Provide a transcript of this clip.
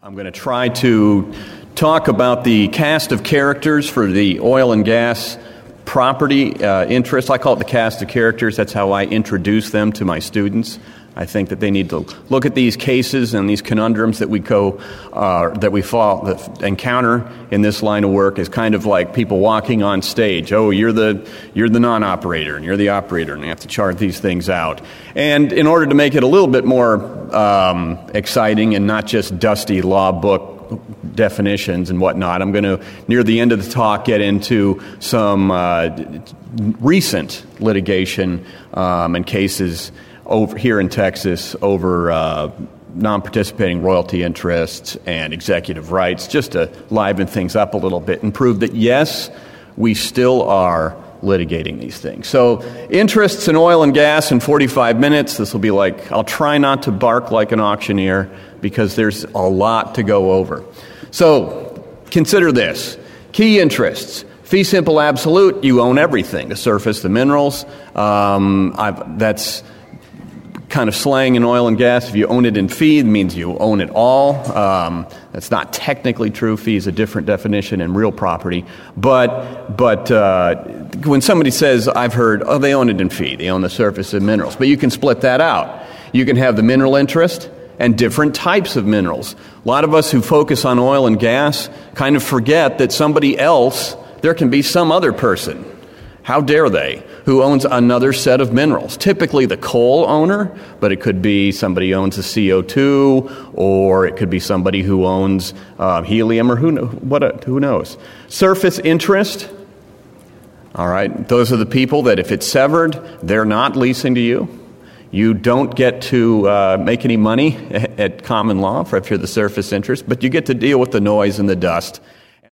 I'm going to try to talk about the cast of characters for the oil and gas property interest. I call it the cast of characters. That's how I introduce them to my students. I think that they need to look at these cases and these conundrums that we encounter in this line of work as kind of like people walking on stage. Oh, you're the non-operator and you're the operator, and you have to chart these things out. And in order to make it a little bit more exciting and not just dusty law book definitions and whatnot, I'm going to, near the end of the talk, get into some recent litigation and cases over here in Texas over non-participating royalty interests and executive rights, just to liven things up a little bit and prove that, yes, we still are litigating these things. So, interests in oil and gas in 45 minutes. This will be like, I'll try not to bark like an auctioneer because there's a lot to go over. So, consider this. Key interests. Fee simple absolute, you own everything. The surface, the minerals. That's kind of slang in oil and gas. If you own it in fee, it means you own it all. That's not technically true. Fee is a different definition in real property. But when somebody says, I've heard, oh, they own it in fee. They own the surface of minerals. But you can split that out. You can have the mineral interest and different types of minerals. A lot of us who focus on oil and gas kind of forget that somebody else, there can be some other person, how dare they, who owns another set of minerals. Typically the coal owner, but it could be somebody who owns the CO2, or it could be somebody who owns helium, or who knows. Surface interest, all right, those are the people that if it's severed, they're not leasing to you. You don't get to make any money at common law if you're the surface interest, but you get to deal with the noise and the dust